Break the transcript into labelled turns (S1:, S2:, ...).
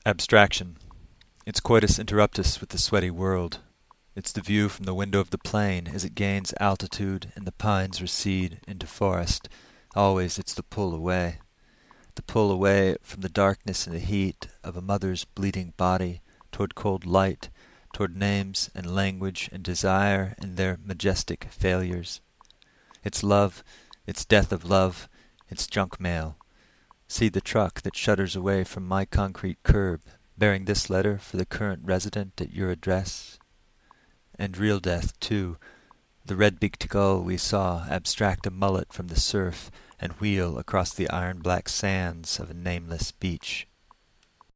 S1: Abstraction. It's coitus interruptus with the sweaty world. It's the view from the window of the plane as it gains altitude and the pines recede into forest. Always it's the pull away. The pull away from the darkness and the heat of a mother's bleeding body toward cold light, toward names and language and desire and their majestic failures. It's love, it's death of love, it's junk mail. See the truck that shudders away from my concrete curb, bearing this letter for the current resident at your address. And real death, too, the red-beaked gull we saw abstract a mullet from the surf and wheel across the iron-black sands of a nameless beach.